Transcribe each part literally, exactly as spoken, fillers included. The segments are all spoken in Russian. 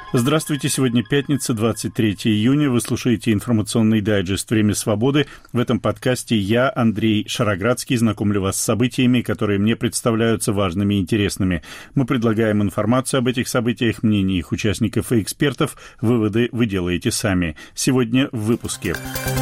Здравствуйте, сегодня пятница, двадцать третьего июня. Вы слушаете информационный дайджест «Время свободы». В этом подкасте я, Андрей Шароградский, знакомлю вас с событиями, которые мне представляются важными и интересными. Мы предлагаем информацию об этих событиях, мнения их участников и экспертов. Выводы вы делаете сами. Сегодня в выпуске.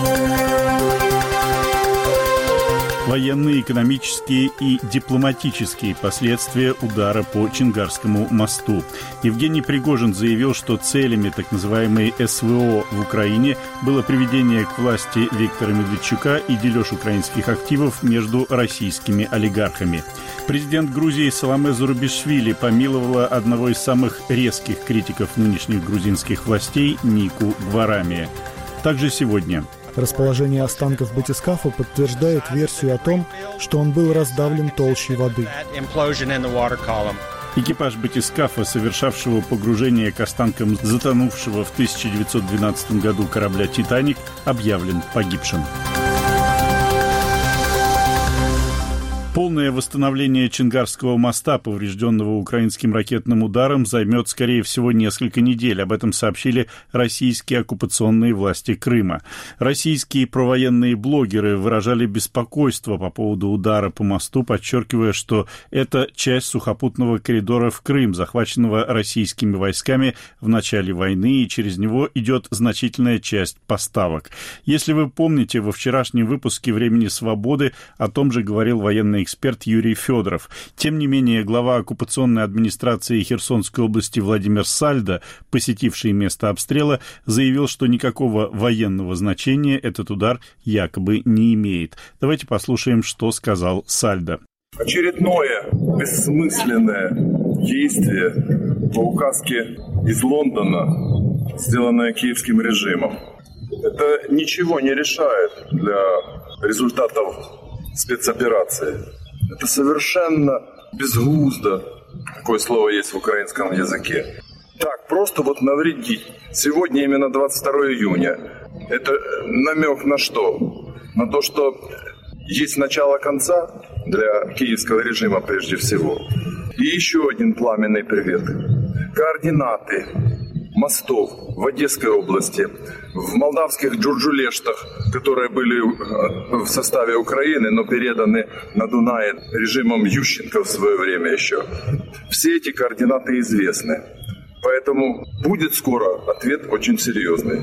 Военные, экономические и дипломатические последствия удара по Чонгарскому мосту. Евгений Пригожин заявил, что целями так называемой СВО в Украине было приведение к власти Виктора Медведчука и дележ украинских активов между российскими олигархами. Президент Грузии Саломе Зурабишвили помиловала одного из самых резких критиков нынешних грузинских властей Нику Гварамия. Также сегодня... Расположение останков батискафа подтверждает версию о том, что он был раздавлен толщей воды. Экипаж батискафа, совершавшего погружение к останкам затонувшего в тысяча девятьсот двенадцатом году корабля «Титаник», объявлен погибшим. Полное восстановление Чонгарского моста, поврежденного украинским ракетным ударом, займет, скорее всего, несколько недель. Об этом сообщили российские оккупационные власти Крыма. Российские провоенные блогеры выражали беспокойство по поводу удара по мосту, подчеркивая, что это часть сухопутного коридора в Крым, захваченного российскими войсками в начале войны, и через него идет значительная часть поставок. Если вы помните, во вчерашнем выпуске «Времени свободы» о том же говорил военный эксперт Юрий Федоров. Тем не менее, глава оккупационной администрации Херсонской области Владимир Сальдо, посетивший место обстрела, заявил, что никакого военного значения этот удар якобы не имеет. Давайте послушаем, что сказал Сальдо. Очередное бессмысленное действие по указке из Лондона, сделанное киевским режимом. Это ничего не решает для результатов спецоперации. Это совершенно безглуздо. Такое слово есть в украинском языке. Так, просто вот навредить. Сегодня именно двадцать второго июня. Это намек на что? На то, что есть начало конца для киевского режима прежде всего. И еще один пламенный привет. Координаты мостов в Одесской области, в молдавских Джурджулештах, которые были в составе Украины, но переданы на Дунае режимом Ющенко в свое время еще. Все эти координаты известны. Поэтому будет скоро ответ очень серьезный.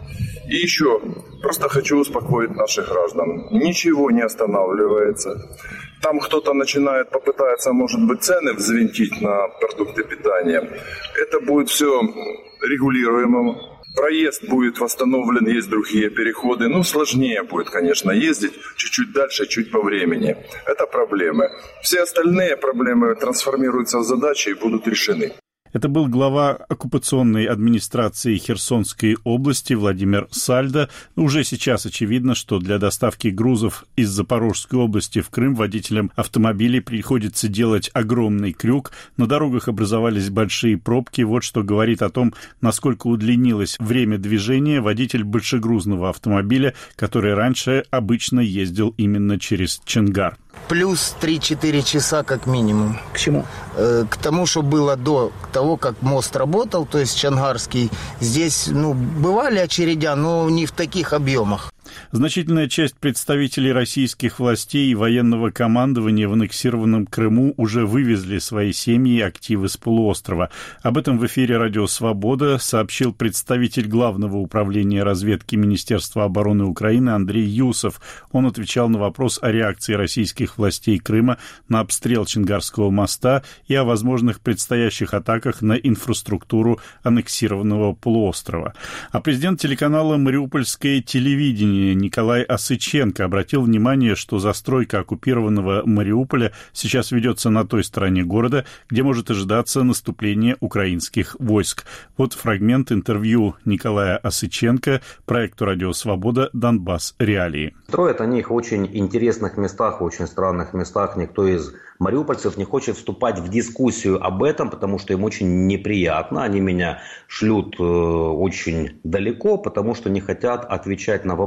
И еще просто хочу успокоить наших граждан. Ничего не останавливается. Там кто-то начинает, попытается, может быть, цены взвинтить на продукты питания. Это будет все регулируемым. Проезд будет восстановлен, есть другие переходы. Ну, сложнее будет, конечно, ездить чуть-чуть дальше, чуть по времени. Это проблемы. Все остальные проблемы трансформируются в задачи и будут решены. Это был глава оккупационной администрации Херсонской области Владимир Сальдо. Уже сейчас очевидно, что для доставки грузов из Запорожской области в Крым водителям автомобилей приходится делать огромный крюк. На дорогах образовались большие пробки. Вот что говорит о том, насколько удлинилось время движения водитель большегрузного автомобиля, который раньше обычно ездил именно через Чонгар. Плюс три-четыре часа как минимум. К чему? Э, к тому, что было до того, как мост работал, то есть Чонгарский. Здесь, ну, бывали очередя, но не в таких объемах. Значительная часть представителей российских властей и военного командования в аннексированном Крыму уже вывезли свои семьи и активы с полуострова. Об этом в эфире «Радио Свобода» сообщил представитель Главного управления разведки Министерства обороны Украины Андрей Юсов. Он отвечал на вопрос о реакции российских властей Крыма на обстрел Чонгарского моста и о возможных предстоящих атаках на инфраструктуру аннексированного полуострова. А президент телеканала «Мариупольское телевидение» Николай Осыченко обратил внимание, что застройка оккупированного Мариуполя сейчас ведется на той стороне города, где может ожидаться наступление украинских войск. Вот фрагмент интервью Николая Осыченко проекту «Радио Свобода. Донбасс. Реалии». Строят они их в очень интересных местах, в очень странных местах. Никто из мариупольцев не хочет вступать в дискуссию об этом, потому что им очень неприятно. Они меня шлют э, очень далеко, потому что не хотят отвечать на вопрос, почему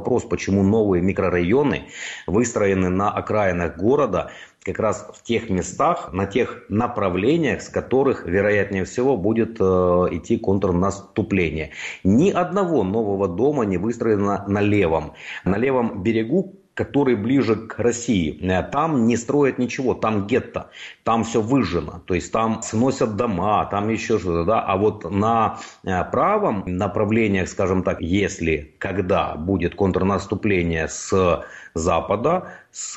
почему новые микрорайоны выстроены на окраинах города, как раз в тех местах, на тех направлениях, с которых, вероятнее всего, будет э, идти контрнаступление. Ни одного нового дома не выстроено на левом, на левом берегу, который ближе к России. Там не строят ничего, там гетто, там все выжжено, то есть там сносят дома, там еще что-то, да, а вот на правом направлениях, скажем так, если, когда будет контрнаступление с запада,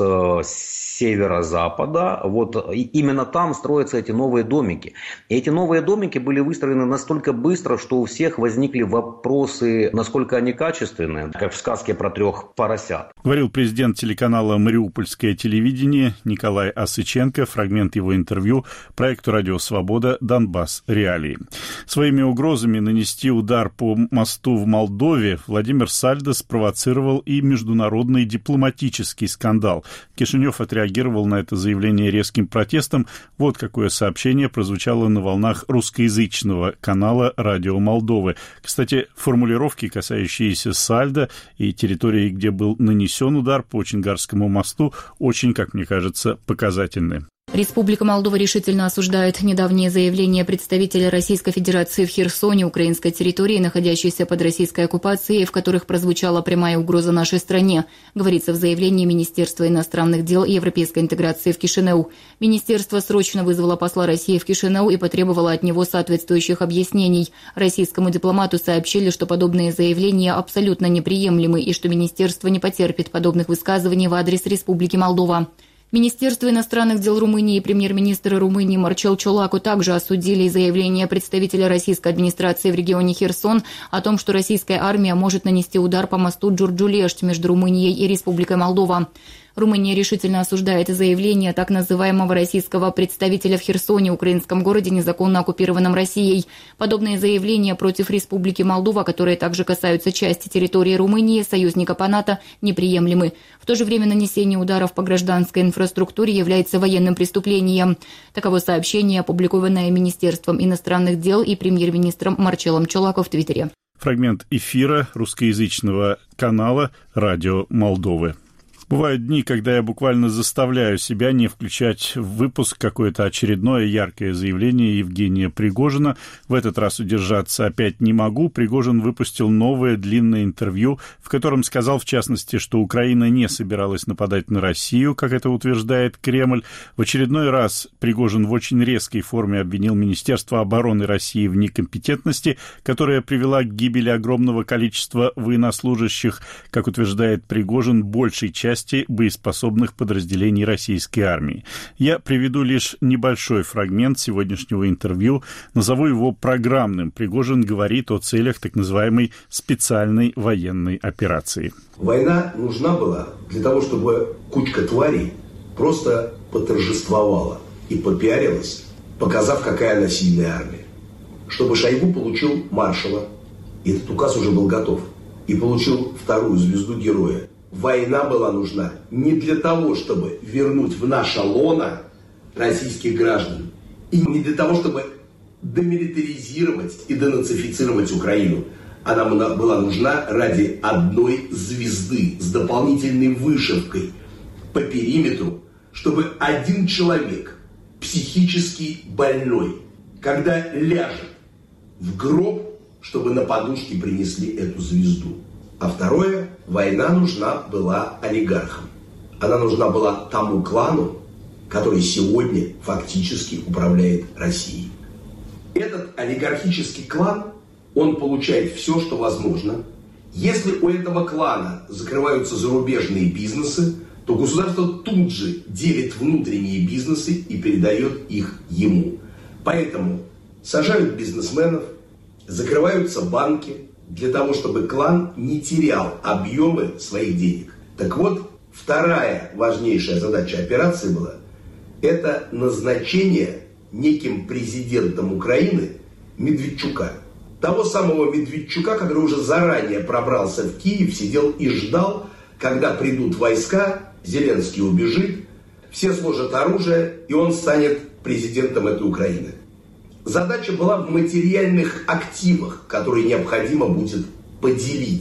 с северо-запада, вот именно там строятся эти новые домики. И эти новые домики были выстроены настолько быстро, что у всех возникли вопросы, насколько они качественные, как в сказке про трех поросят. Говорил президент телеканала «Мариупольское телевидение» Николай Осыченко, фрагмент его интервью проекту «Радио Свобода. Донбасс. Реалии». Своими угрозами нанести удар по мосту в Молдове Владимир Сальдо спровоцировал и международный дипломатический скандал. Кишинев отреагировал на это заявление резким протестом. Вот какое сообщение прозвучало на волнах русскоязычного канала «Радио Молдовы». Кстати, формулировки, касающиеся Сальдо и территории, где был нанесен удар по Чингарскому мосту, очень, как мне кажется, показательны. Республика Молдова решительно осуждает недавнее заявление представителя Российской Федерации в Херсоне, украинской территории, находящейся под российской оккупацией, в которых прозвучала прямая угроза нашей стране, говорится в заявлении Министерства иностранных дел и европейской интеграции в Кишинев. Министерство срочно вызвало посла России в Кишинев и потребовало от него соответствующих объяснений. Российскому дипломату сообщили, что подобные заявления абсолютно неприемлемы и что министерство не потерпит подобных высказываний в адрес Республики Молдова. Министерство иностранных дел Румынии и премьер-министр Румынии Марчел Чолаку также осудили заявление представителя российской администрации в регионе Херсон о том, что российская армия может нанести удар по мосту Джурджулешт между Румынией и Республикой Молдова. Румыния решительно осуждает заявление так называемого российского представителя в Херсоне, украинском городе, незаконно оккупированном Россией. Подобные заявления против Республики Молдова, которые также касаются части территории Румынии, союзника по НАТО, неприемлемы. В то же время нанесение ударов по гражданской инфраструктуре является военным преступлением. Таково сообщение, опубликованное Министерством иностранных дел и премьер-министром Марчелом Чолако в Твиттере. Фрагмент эфира русскоязычного канала «Радио Молдовы». Бывают дни, когда я буквально заставляю себя не включать в выпуск какое-то очередное яркое заявление Евгения Пригожина. В этот раз удержаться опять не могу. Пригожин выпустил новое длинное интервью, в котором сказал, в частности, что Украина не собиралась нападать на Россию, как это утверждает Кремль. В очередной раз Пригожин в очень резкой форме обвинил Министерство обороны России в некомпетентности, которая привела к гибели огромного количества военнослужащих, как утверждает Пригожин, большей части боеспособных подразделений российской армии. Я приведу лишь небольшой фрагмент сегодняшнего интервью, назову его программным. Пригожин говорит о целях так называемой специальной военной операции. Война нужна была для того, чтобы кучка тварей просто поторжествовала и попиарилась, показав, какая она сильная армия. Чтобы Шойгу получил маршала, и этот указ уже был готов, и получил вторую звезду героя. Война была нужна не для того, чтобы вернуть в наше лоно российских граждан, и не для того, чтобы демилитаризировать и денацифицировать Украину. Она была нужна ради одной звезды с дополнительной вышивкой по периметру, чтобы один человек, психически больной, когда ляжет в гроб, чтобы на подушке принесли эту звезду. А второе, война нужна была олигархам. Она нужна была тому клану, который сегодня фактически управляет Россией. Этот олигархический клан, он получает все, что возможно. Если у этого клана закрываются зарубежные бизнесы, то государство тут же делит внутренние бизнесы и передает их ему. Поэтому сажают бизнесменов, закрываются банки, для того, чтобы клан не терял объемы своих денег. Так вот, вторая важнейшая задача операции была – это назначение неким президентом Украины Медведчука. Того самого Медведчука, который уже заранее пробрался в Киев, сидел и ждал, когда придут войска, Зеленский убежит, все сложат оружие, и он станет президентом этой Украины. Задача была в материальных активах, которые необходимо будет поделить.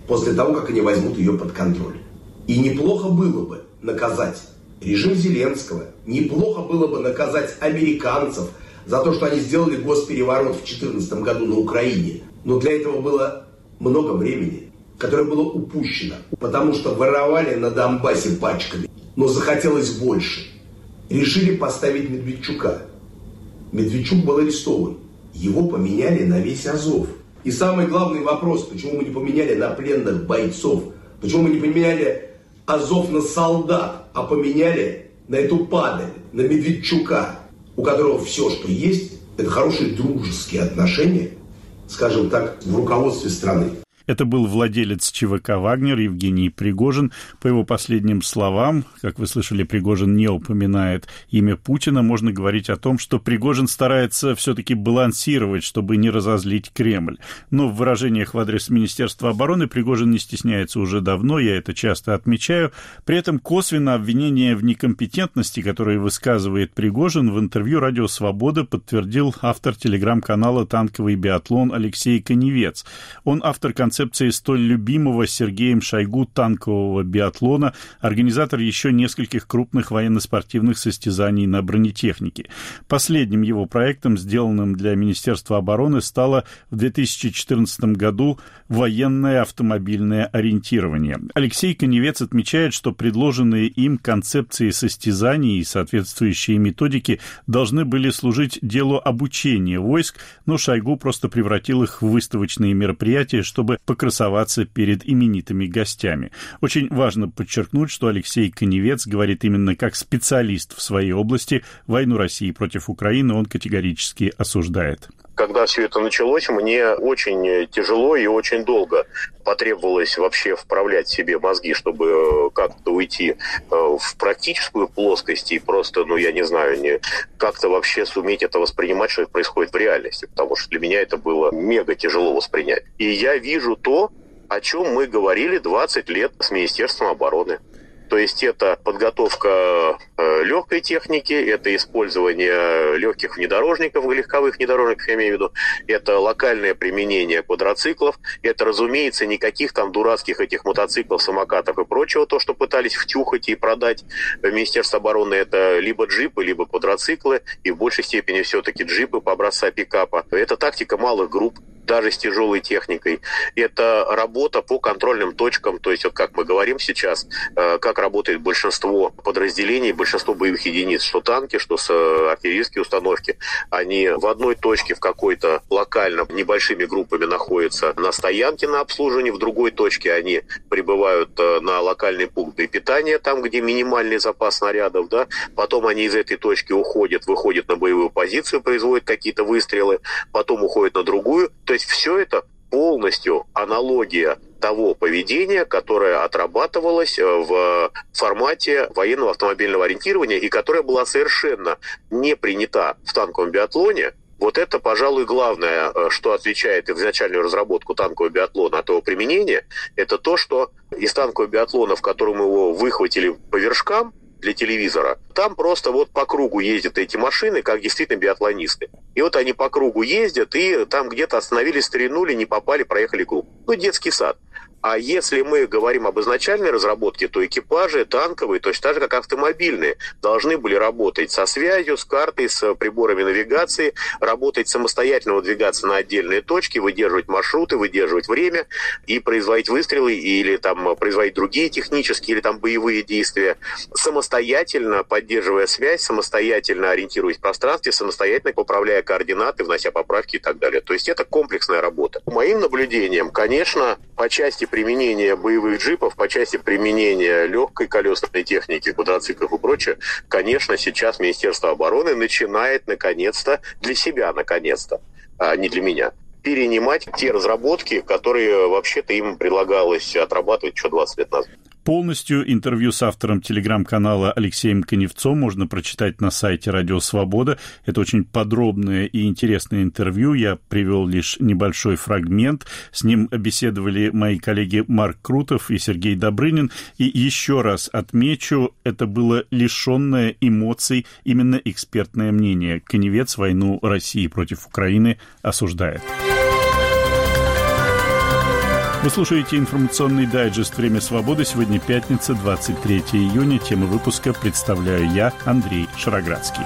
после того, как они возьмут ее под контроль. И неплохо было бы наказать режим Зеленского, неплохо было бы наказать американцев за то, что они сделали госпереворот в две тысячи четырнадцатом году на Украине. Но для этого было много времени, которое было упущено, потому что воровали на Донбассе пачками, но захотелось больше. Решили поставить Медведчука. Медведчук был арестован. Его поменяли на весь Азов. И самый главный вопрос, почему мы не поменяли на пленных бойцов, почему мы не поменяли Азов на солдат, а поменяли на эту падаль, на Медведчука, у которого все, что есть, это хорошие дружеские отношения, скажем так, в руководстве страны. Это был владелец ЧВК «Вагнер» Евгений Пригожин. По его последним словам, как вы слышали, Пригожин не упоминает имя Путина. Можно говорить о том, что Пригожин старается все-таки балансировать, чтобы не разозлить Кремль. Но в выражениях в адрес Министерства обороны Пригожин не стесняется уже давно, я это часто отмечаю. При этом косвенно обвинение в некомпетентности, которое высказывает Пригожин, в интервью «Радио Свобода» подтвердил автор телеграм-канала «Танковый биатлон» Алексей Коневец. Он автор концепции концепции столь любимого Сергеем Шойгу танкового биатлона, организатор еще нескольких крупных военно-спортивных состязаний на бронетехнике. Последним его проектом, сделанным для Министерства обороны, стало в две тысячи четырнадцатом году военное автомобильное ориентирование. Алексей Коневец отмечает, что предложенные им концепции состязаний и соответствующие методики должны были служить делу обучения войск, но Шойгу просто превратил их в выставочные мероприятия, чтобы покрасоваться перед именитыми гостями. Очень важно подчеркнуть, что Алексей Коневец говорит именно как специалист в своей области. Войну России против Украины он категорически осуждает. Когда все это началось, мне очень тяжело и очень долго потребовалось вообще вправлять себе мозги, чтобы как-то уйти в практическую плоскость и просто, ну, я не знаю, не, как-то вообще суметь это воспринимать, что это происходит в реальности, потому что для меня это было мега тяжело воспринять. И я вижу то, о чем мы говорили двадцать лет с Министерством обороны. То есть это подготовка э, легкой техники, это использование легких внедорожников, легковых внедорожников, я имею в виду, это локальное применение квадроциклов, это, разумеется, никаких там дурацких этих мотоциклов, самокатов и прочего, то, что пытались втюхать и продать в Министерство обороны, это либо джипы, либо квадроциклы, и в большей степени все-таки джипы по образца пикапа. Это тактика малых групп, даже с тяжелой техникой. Это работа по контрольным точкам, то есть вот как мы говорим сейчас, как работает большинство подразделений, большинство боевых единиц, что танки, что артиллерийские установки, они в одной точке в какой-то локально небольшими группами находятся на стоянке на обслуживании, в другой точке они прибывают на локальные пункты питания, там, где минимальный запас снарядов, да, потом они из этой точки уходят, выходят на боевую позицию, производят какие-то выстрелы, потом уходят на другую, то есть все это полностью аналогия того поведения, которое отрабатывалось в формате военного автомобильного ориентирования и которое было совершенно не принято в танковом биатлоне. Вот это, пожалуй, главное, что отличает изначальную разработку танкового биатлона от его применения, это то, что из танкового биатлона, в котором его выхватили по вершкам, для телевизора. Там просто вот по кругу ездят эти машины, как действительно биатлонисты. И вот они по кругу ездят, и там где-то остановились, стрельнули, не попали, проехали круг. Ну, детский сад. А если мы говорим об изначальной разработке, то экипажи танковые, точно так же, как автомобильные, должны были работать со связью, с картой, с приборами навигации, работать самостоятельно, выдвигаться на отдельные точки, выдерживать маршруты, выдерживать время и производить выстрелы или там производить другие технические или там боевые действия, самостоятельно поддерживая связь, самостоятельно ориентируясь в пространстве, самостоятельно поправляя координаты, внося поправки и так далее. То есть это комплексная работа. По моим наблюдениям, конечно, по части применения боевых джипов, по части применения легкой колесной техники, квадроциклов и прочее, конечно, сейчас Министерство обороны начинает наконец-то, для себя наконец-то, а не для меня, перенимать те разработки, которые вообще-то им предлагалось отрабатывать еще двадцать лет назад. Полностью интервью с автором телеграм-канала Алексеем Коневцом можно прочитать на сайте «Радио Свобода». Это очень подробное и интересное интервью. Я привел лишь небольшой фрагмент. С ним беседовали мои коллеги Марк Крутов и Сергей Добрынин. И еще раз отмечу, это было лишенное эмоций именно экспертное мнение. Коневец войну России против Украины осуждает. Вы слушаете информационный дайджест «Время свободы». Сегодня пятница, двадцать третьего июня. Тему выпуска представляю я, Андрей Шароградский.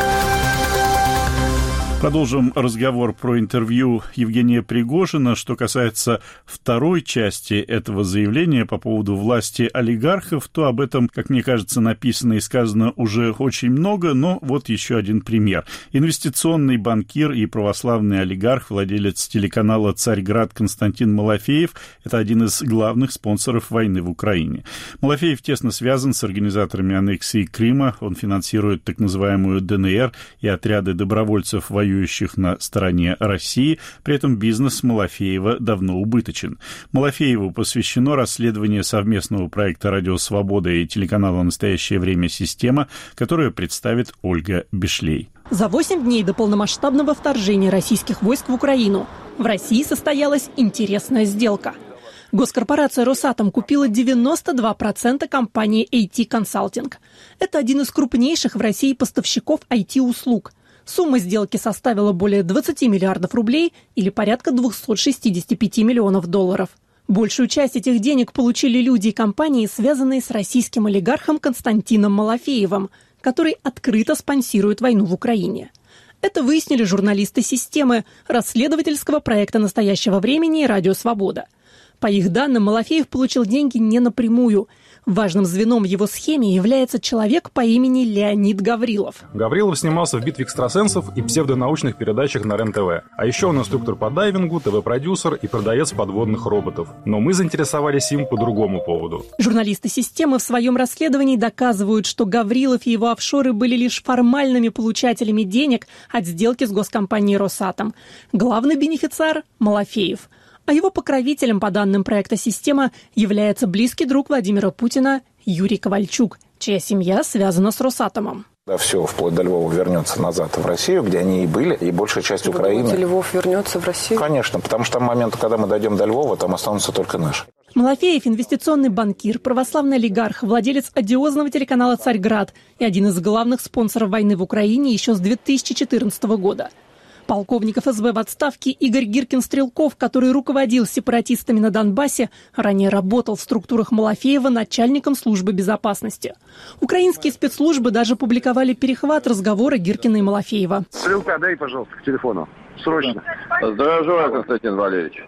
Продолжим разговор про интервью Евгения Пригожина. Что касается второй части этого заявления по поводу власти олигархов, то об этом, как мне кажется, написано и сказано уже очень много, но вот еще один пример. Инвестиционный банкир и православный олигарх, владелец телеканала «Царьград» Константин Малафеев – это один из главных спонсоров войны в Украине. Малафеев тесно связан с организаторами аннексии Крыма. Он финансирует так называемую ДНР и отряды добровольцев воюющих на стороне России. При этом бизнес Малафеева давно убыточен. Малафееву посвящено расследование совместного проекта «Радио Свобода» и телеканала «Настоящее время. Система», которое представит Ольга Бишлей. За восемь дней до полномасштабного вторжения российских войск в Украину в России состоялась интересная сделка. Госкорпорация «Росатом» купила девяносто два процента компании эй ти Consulting. Это один из крупнейших в России поставщиков ай ти-услуг. Сумма сделки составила более двадцать миллиардов рублей или порядка двести шестьдесят пять миллионов долларов. Большую часть этих денег получили люди и компании, связанные с российским олигархом Константином Малафеевым, который открыто спонсирует войну в Украине. Это выяснили журналисты системы расследовательского проекта «Настоящего времени» и «Радио Свобода». По их данным, Малафеев получил деньги не напрямую. Важным звеном в его схеме является человек по имени Леонид Гаврилов. Гаврилов снимался в «Битве экстрасенсов» и псевдонаучных передачах на РЕН-ТВ. А еще он инструктор по дайвингу, ТВ-продюсер и продавец подводных роботов. Но мы заинтересовались им по другому поводу. Журналисты системы в своем расследовании доказывают, что Гаврилов и его офшоры были лишь формальными получателями денег от сделки с госкомпанией «Росатом». Главный бенефициар – Малафеев. А его покровителем, по данным проекта «Система», является близкий друг Владимира Путина Юрий Ковальчук, чья семья связана с «Росатомом». Да, все, вплоть до Львова, вернется назад в Россию, где они и были, и большая часть Вы Украины. Думаете, Львов вернется в Россию? Конечно, потому что к моменту, когда мы дойдем до Львова, там останутся только наши. Малафеев – инвестиционный банкир, православный олигарх, владелец одиозного телеканала «Царьград» и один из главных спонсоров войны в Украине еще с две тысячи четырнадцатого года. Полковник эф эс бэ в отставке Игорь Гиркин-Стрелков, который руководил сепаратистами на Донбассе, ранее работал в структурах Малафеева начальником службы безопасности. Украинские спецслужбы даже публиковали перехват разговора Гиркина и Малафеева. Стрелка, дай, пожалуйста, к телефону. Срочно. Здравствуйте, Константин Валерьевич.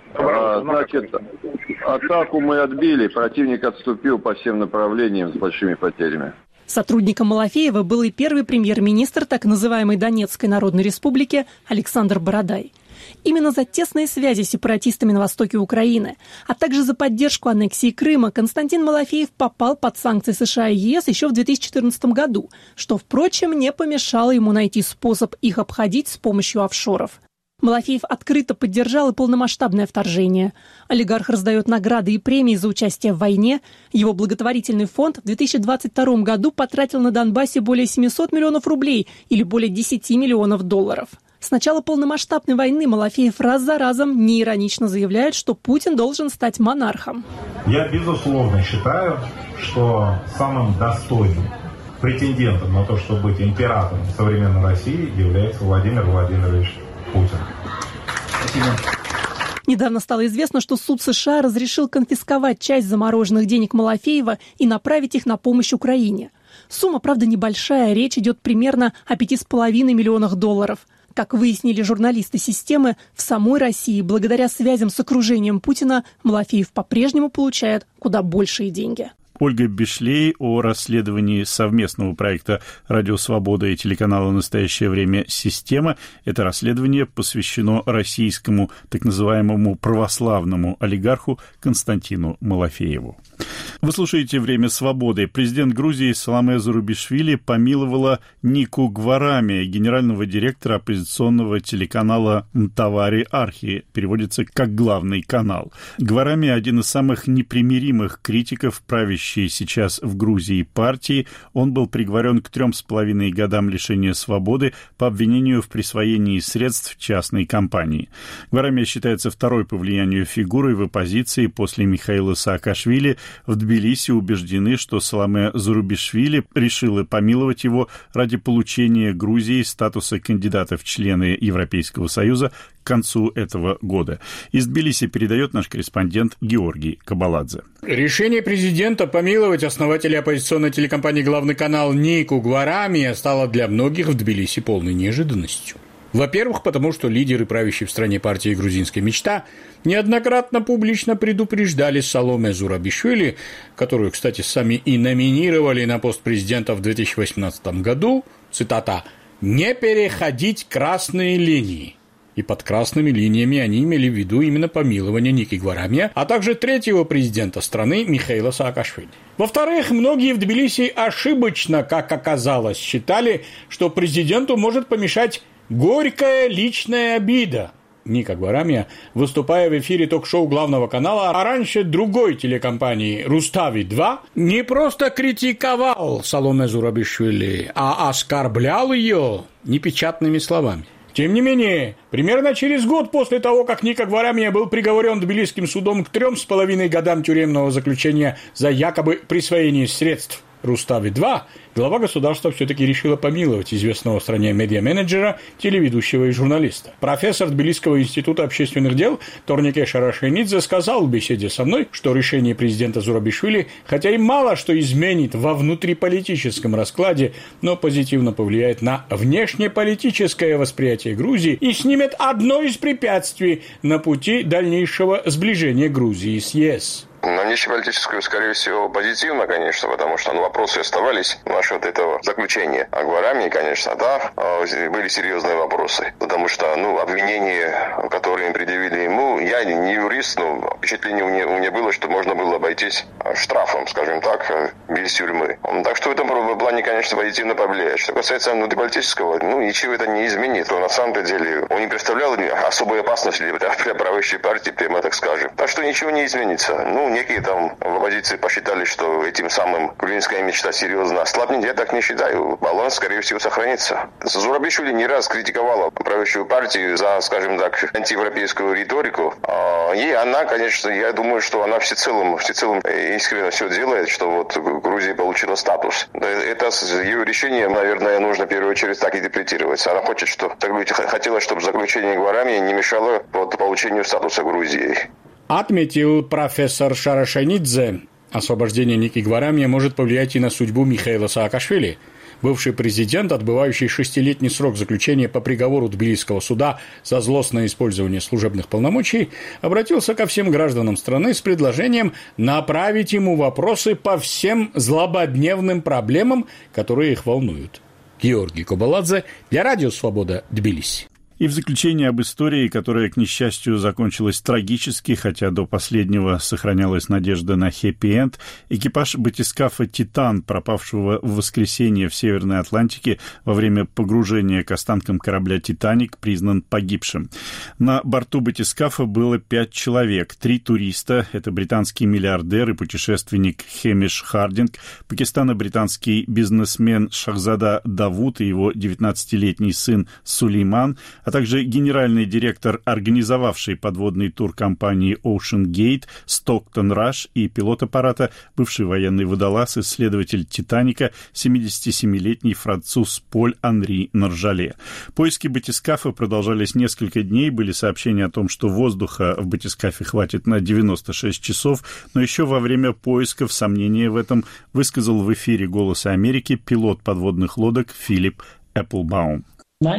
А, значит, атаку мы отбили, противник отступил по всем направлениям с большими потерями. Сотрудником Малафеева был и первый премьер-министр так называемой Донецкой Народной Республики Александр Бородай. Именно за тесные связи с сепаратистами на востоке Украины, а также за поддержку аннексии Крыма Константин Малафеев попал под санкции США и е эс еще в две тысячи четырнадцатом году, что, впрочем, не помешало ему найти способ их обходить с помощью офшоров. Малафеев открыто поддержал и полномасштабное вторжение. Олигарх раздает награды и премии за участие в войне. Его благотворительный фонд в две тысячи двадцать втором году потратил на Донбассе более семьсот миллионов рублей или более десять миллионов долларов. С начала полномасштабной войны Малафеев раз за разом неиронично заявляет, что Путин должен стать монархом. Я, безусловно, считаю, что самым достойным претендентом на то, чтобы быть императором современной России, является Владимир Владимирович Путин. Спасибо. Недавно стало известно, что суд США разрешил конфисковать часть замороженных денег Малафеева и направить их на помощь Украине. Сумма, правда, небольшая, речь идет примерно о пяти с половиной миллионах долларов. Как выяснили журналисты системы, в самой России, благодаря связям с окружением Путина, Малафеев по-прежнему получает куда большие деньги. Ольга Бишлей о расследовании совместного проекта «Радио Свобода» и телеканала «Настоящее время. Система». Это расследование посвящено российскому так называемому православному олигарху Константину Малафееву. Вы слушаете «Время свободы». Президент Грузии Саломе Зурабишвили помиловала Нику Гварами, генерального директора оппозиционного телеканала «Мтавари Архи», переводится как «главный канал». Гварами – один из самых непримиримых критиков правящей сейчас в Грузии партии. Он был приговорен к трем с половиной годам лишения свободы по обвинению в присвоении средств частной компании. Гварами считается второй по влиянию фигурой в оппозиции после Михаила Саакашвили. В Тбилиси убеждены, что Саломе Зурабишвили решила помиловать его ради получения Грузии статуса кандидата в члены Европейского Союза к концу этого года. Из Тбилиси передает наш корреспондент Георгий Кабаладзе. Решение президента помиловать основателя оппозиционной телекомпании «Главный канал» Нику Гварамия стало для многих в Тбилиси полной неожиданностью. Во-первых, потому что лидеры правящей в стране партии «Грузинская мечта» неоднократно публично предупреждали Саломе Зурабишвили, которую, кстати, сами и номинировали на пост президента в две тысячи восемнадцатом году, цитата, «не переходить красные линии». И под красными линиями они имели в виду именно помилование Ники Гварамия, а также третьего президента страны Михаила Саакашвили. Во-вторых, многие в Тбилиси ошибочно, как оказалось, считали, что президенту может помешать горькая личная обида. Ника Гварамия, выступая в эфире ток-шоу Главного канала, а раньше другой телекомпании «Рустави два», не просто критиковал Саломе Зурабишвили, а оскорблял ее непечатными словами. Тем не менее, примерно через год после того, как Ника Гварамия был приговорен Тбилисским судом к трем с половиной годам тюремного заключения за якобы присвоение средств Рустави два, глава государства все-таки решила помиловать известного в стране медиа-менеджера, телеведущего и журналиста. Профессор Тбилисского института общественных дел Торнике Шарашенидзе сказал в беседе со мной, что решение президента Зурабишвили, хотя и мало что изменит во внутриполитическом раскладе, но позитивно повлияет на внешнеполитическое восприятие Грузии и снимет одно из препятствий на пути дальнейшего сближения Грузии с ЕС. На внешнеполитическую, скорее всего, позитивно, конечно, потому что ну, вопросы оставались насчет этого заключения. А Гварамии, конечно, да, были серьезные вопросы, потому что, ну, обвинения, которые им предъявили ему, я не юрист, но впечатление у меня, у меня было, что можно было обойтись штрафом, скажем так, без тюрьмы. Так что в этом плане, конечно, позитивно повлияет. Что касается внутриполитического, ну, ничего это не изменит. Но на самом деле он не представлял особой опасности для правящей партии, прямо так скажем. Так что ничего не изменится. Ну, некие там в оппозиции посчитали, что этим самым грузинская мечта серьезно ослабнет. Я так не считаю. Баланс, скорее всего, сохранится. Зурабишвили не раз критиковала правящую партию за, скажем так, антиевропейскую риторику. И она, конечно, я думаю, что она всецелым, всецелым искренне все делает, что вот Грузия получила статус. Это ее решение, наверное, нужно в первую очередь так интерпретировать. Она хочет, что, хотела, чтобы заключение Гварамии не мешало вот, получению статуса Грузии. Отметил профессор Шарашенидзе, освобождение Ники Гварамия может повлиять и на судьбу Михаила Саакашвили. Бывший президент, отбывающий шестилетний срок заключения по приговору Тбилисского суда за злостное использование служебных полномочий, обратился ко всем гражданам страны с предложением направить ему вопросы по всем злободневным проблемам, которые их волнуют. Георгий Кабаладзе для Радио Свобода, Тбилиси. И в заключение об истории, которая, к несчастью, закончилась трагически, хотя до последнего сохранялась надежда на хэппи-энд, экипаж батискафа «Титан», пропавшего в воскресенье в Северной Атлантике во время погружения к останкам корабля «Титаник», признан погибшим. На борту батискафа было пять человек, три туриста, это британский миллиардер и путешественник Хэмиш Хардинг, пакистано-британский бизнесмен Шахзада Давуд и его девятнадцатилетний сын Сулейман, а также генеральный директор, организовавший подводный тур компании Ocean Gate, Стоктон Раш, и пилот аппарата, бывший военный водолаз, исследователь «Титаника», семидесятисемилетний француз Поль Анри Норжале. Поиски батискафа продолжались несколько дней, были сообщения о том, что воздуха в батискафе хватит на девяносто шесть часов, но еще во время поисков сомнения в этом высказал в эфире «Голоса Америки» пилот подводных лодок Филипп Эпплбаум. Мы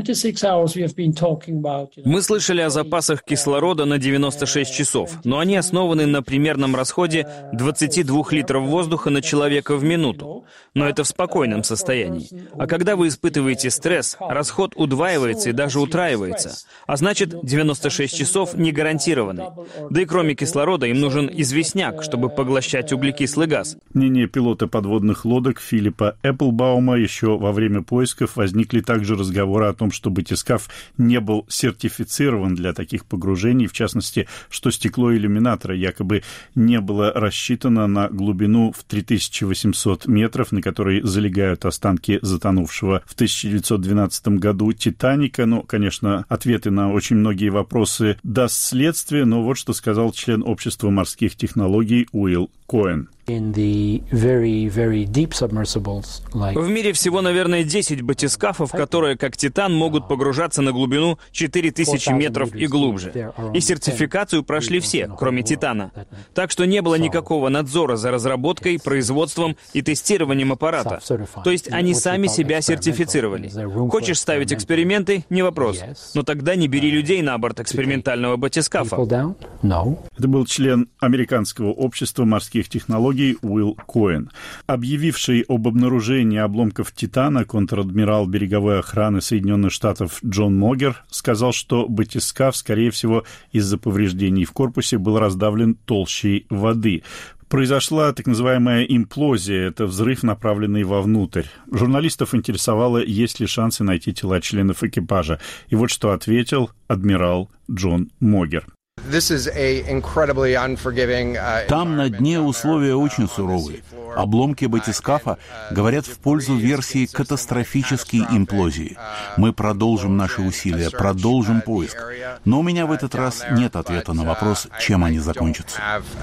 слышали о запасах кислорода на девяносто шесть часов, но они основаны на примерном расходе двадцати двух литров воздуха на человека в минуту. Но это в спокойном состоянии. А когда вы испытываете стресс, расход удваивается и даже утраивается. А значит, девяносто шесть часов не гарантированы. Да и кроме кислорода им нужен известняк, чтобы поглощать углекислый газ. Мнение пилота подводных лодок Филиппа Эпплбаума: еще во время поисков возникли также разговоры о том, что батискаф не был сертифицирован для таких погружений, в частности, что стекло иллюминатора якобы не было рассчитано на глубину в три тысячи восемьсот метров, на которой залегают останки затонувшего в тысяча девятьсот двенадцатом году «Титаника». Ну, конечно, ответы на очень многие вопросы даст следствие, но вот что сказал член Общества морских технологий Уилл Коэн. В мире всего, наверное, десять батискафов, которые, как «Титан», могут погружаться на глубину четыре тысячи метров и глубже. И сертификацию прошли все, кроме «Титана». Так что не было никакого надзора за разработкой, производством и тестированием аппарата. То есть они сами себя сертифицировали. Хочешь ставить эксперименты? Не вопрос. Но тогда не бери людей на борт экспериментального батискафа. Это был член Американского общества морских технологий Уилл Коэн. Объявивший об обнаружении обломков «Титана» контр-адмирал береговой охраны Соединенных Штатов Джон Могер сказал, что батискаф, скорее всего, из-за повреждений в корпусе был раздавлен толщей воды. Произошла так называемая имплозия, это взрыв, направленный вовнутрь. Журналистов интересовало, есть ли шансы найти тела членов экипажа. И вот что ответил адмирал Джон Могер. Там на дне условия очень суровые. Обломки батискафа говорят в пользу версии катастрофической имплозии. Мы продолжим наши усилия, продолжим поиск. Но у меня в этот раз нет ответа на вопрос, чем они закончатся.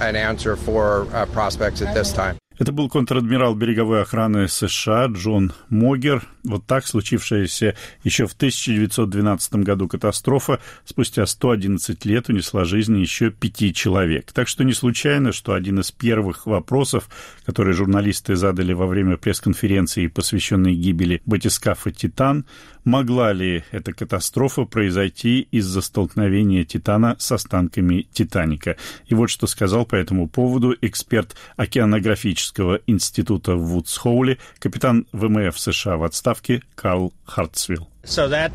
Это был контр-адмирал береговой охраны США Джон Могер. Вот так случившаяся еще в тысяча девятьсот двенадцатом году катастрофа спустя сто одиннадцать лет унесла жизни еще пяти человек. Так что не случайно, что один из первых вопросов, которые журналисты задали во время пресс-конференции, посвященной гибели батискафа «Титан», могла ли эта катастрофа произойти из-за столкновения «Титана» с останками «Титаника». И вот что сказал по этому поводу эксперт океанографического института в Вудс-Хоуле, капитан ВМФ США в отставке Карл Хартсвилл. Это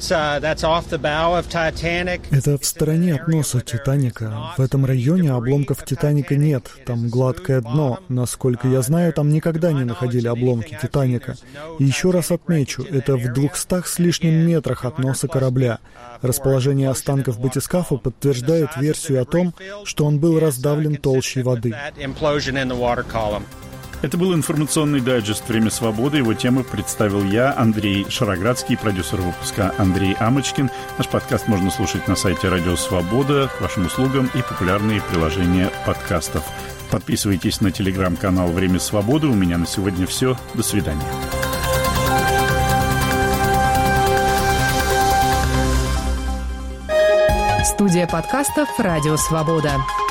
в стороне от носа «Титаника». В этом районе обломков «Титаника» нет. Там гладкое дно. Насколько я знаю, там никогда не находили обломки «Титаника». И еще раз отмечу, это в двухстах с лишним метрах от носа корабля. Расположение останков батискафа подтверждает версию о том, что он был раздавлен толщей воды. Это был информационный дайджест «Время свободы». Его тему представил я, Андрей Шароградский, продюсер выпуска Андрей Амочкин. Наш подкаст можно слушать на сайте Радио Свобода, к вашим услугам и популярные приложения подкастов. Подписывайтесь на телеграм-канал «Время свободы». У меня на сегодня все. До свидания. Студия подкастов «Радио Свобода».